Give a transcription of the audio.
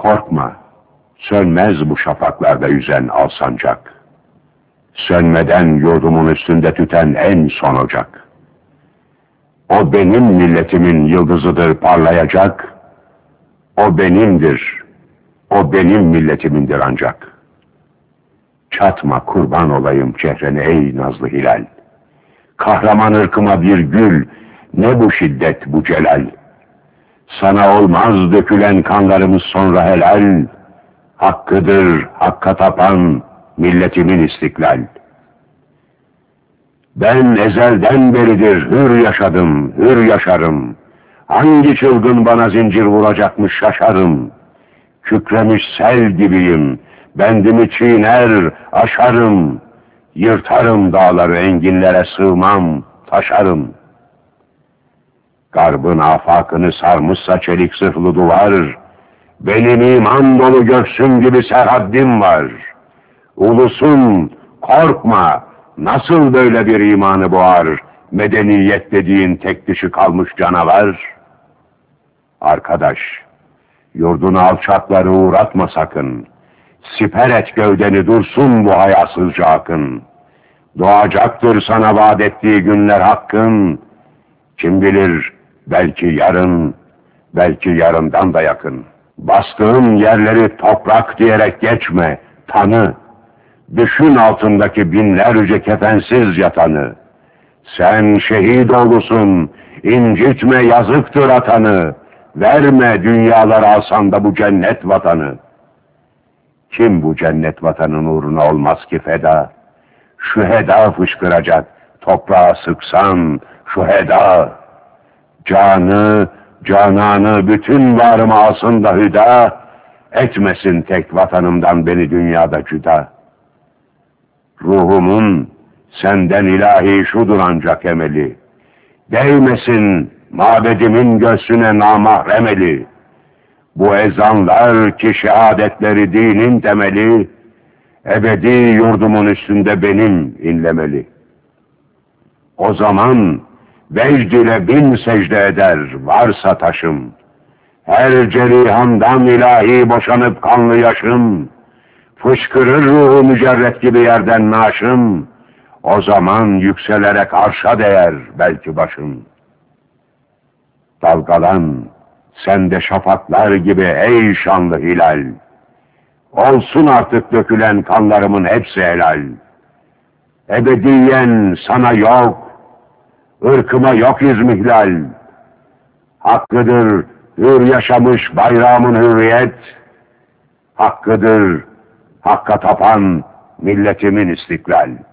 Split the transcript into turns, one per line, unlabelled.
Korkma, sönmez bu şafaklarda yüzen al sancak. Sönmeden yurdumun üstünde tüten en son ocak. O benim milletimin yıldızıdır parlayacak. O benimdir, o benim milletimindir ancak. Çatma kurban olayım çehrene ey nazlı hilal. Kahraman ırkıma bir gül, ne bu şiddet bu celal. Sana olmaz dökülen kanlarımız sonra helal. Hakkıdır hakka tapan milletimin istiklal. Ben ezelden beridir hür yaşadım, hür yaşarım. Hangi çılgın bana zincir vuracakmış şaşarım. Kükremiş sel gibiyim, bendimi çiğner, aşarım. Yırtarım dağları, enginlere sığmam, taşarım. Garbın afakını sarmışsa çelik zırhlı duvar, benim iman dolu göksüm gibi serhaddim var. Ulusun, korkma, nasıl böyle bir imanı boğar, medeniyet dediğin tek dişi kalmış canavar? Arkadaş, yurdunu alçakları uğratma sakın. Siper et gövdeni dursun bu hayasızca akın. Doğacaktır sana vaat ettiği günler hakkın. Kim bilir belki yarın, belki yarından da yakın. Bastığın yerleri toprak diyerek geçme, tanı. Düşün altındaki binlerce kefensiz yatanı. Sen şehit oğlusun, incitme yazıktır atanı. Verme dünyalar alsan da bu cennet vatanı. Kim bu cennet vatanın uğruna olmaz ki feda? Şüheda fışkıracak, toprağa sıksan şüheda. Canı, cananı, bütün varımı alsın da hüda, etmesin tek vatanımdan beni dünyada cüda. Ruhumun senden ilahi şudur ancak emeli, değmesin mabedimin göğsüne namahrem eli. Bu ezanlar ki şehadetleri dinin temeli, ebedi yurdumun üstünde benim inlemeli. O zaman vecd ile bin secde eder varsa taşım. Her cerihandan ilahi boşanıp kanlı yaşım. Fışkırır ruhu mücerret gibi yerden naşım. O zaman yükselerek arşa değer belki başım. Dalgalan sen de şafaklar gibi ey şanlı hilal. Olsun artık dökülen kanlarımın hepsi helal. Ebediyen sana yok, ırkıma yok izmihlal. Hakkıdır hür yaşamış bayrağımın hürriyet. Hakkıdır hakka tapan milletimin istiklal.